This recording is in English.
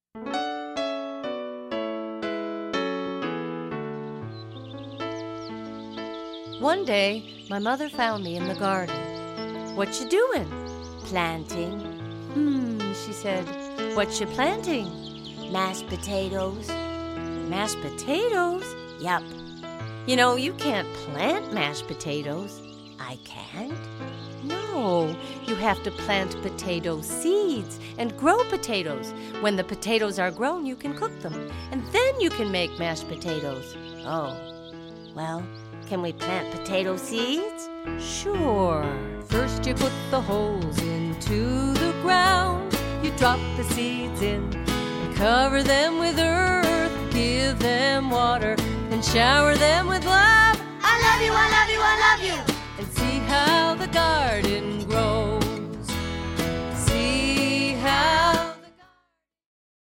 One day, my mother found me in the garden. "What you doing?" Planting. She said. "What you planting?" Mashed potatoes. Mashed potatoes? Yup. You know, you can't plant mashed potatoes. I can't? No, you have to plant potato seeds and grow potatoes. When the potatoes are grown, you can cook them, and then you can make mashed potatoes. Oh. Well, can we plant potato seeds? Sure. First you put the holes into the ground. You drop the seeds in and cover them with earth. Give them water and shower them with love. I love you, I love you, I love you. And see how the garden grows.